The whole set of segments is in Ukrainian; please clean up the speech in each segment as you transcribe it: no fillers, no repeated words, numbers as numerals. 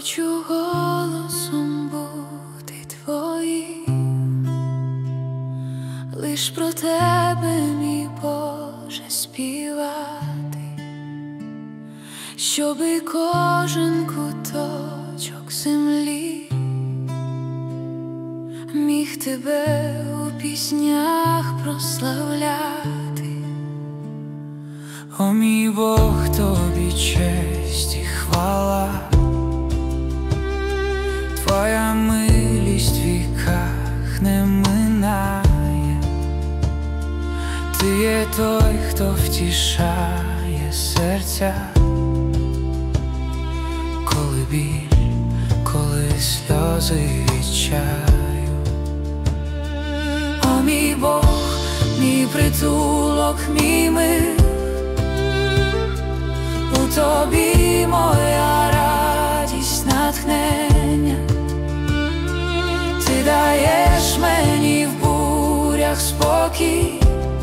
Хочу голосом бути твоїм, лиш про тебе, мій Боже, співати, щоби кожен куточок землі міг тебе у піснях прославляти. О мій Бог, тобі честь і хвала, твоя милість в віках не минає. Ти є той, хто втішає серця, коли біль, коли сльози відчаю. О мій Бог, мій притулок, мій мир, у тобі моя радість, натхнення. Ти даєш мені в бурях спокій.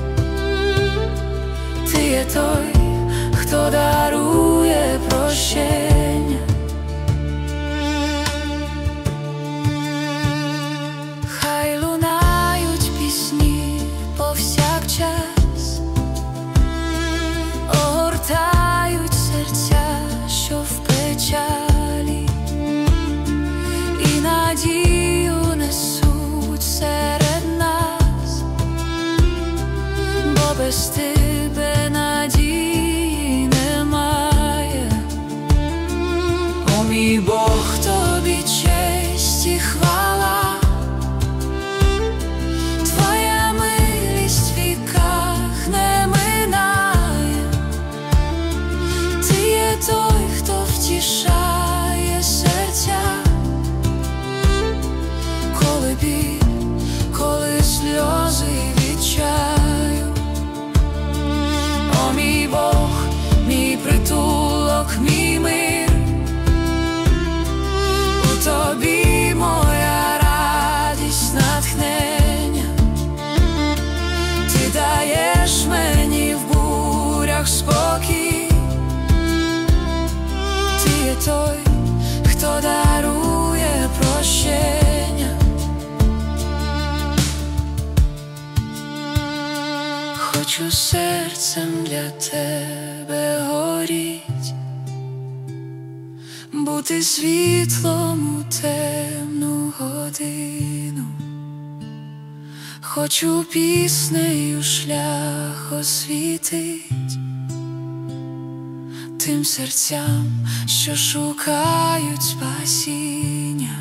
Ти є той, хто дарує прощення. Хай лунають пісні повсякчас, огортають серця, що в печалі, і надію несуть серед нас, бо без тебе надії немає. О мій Бог, Тобі честь і хвала, твоя милість в віках не минає. Ти є той, хто втішає серця, коли біль, коли сльози відчаю. О мій Бог, мій притулок, мій мир, у тобі моя радість, натхнення. Ти даєш мені в бурях спокій. Ти є той, хто дарує прощення. Хочу серцем для тебе горіть, бути світлом у темну годину. Хочу піснею шлях освітить тим серцям, що шукають спасіння.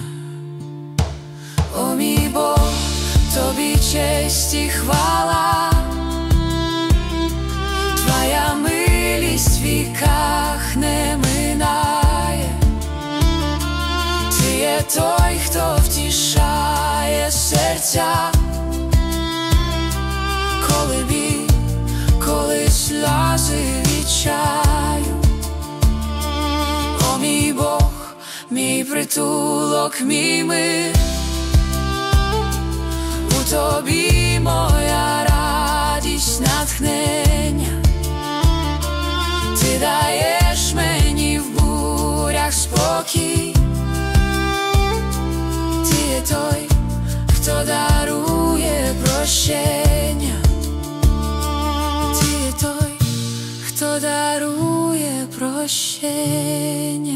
О мій Бог, тобі честь і хвала, твоя милість в віках не минає. Ти є той, хто втішає серця, коли біль, коли сльози відчаю. О мій Бог, мій притулок, мій мир, у тобі моя радість, натхнення. Ти даєш мені в бурях спокій. Ти є той, хто дарує прощення. Ти є той, хто дарує прощення.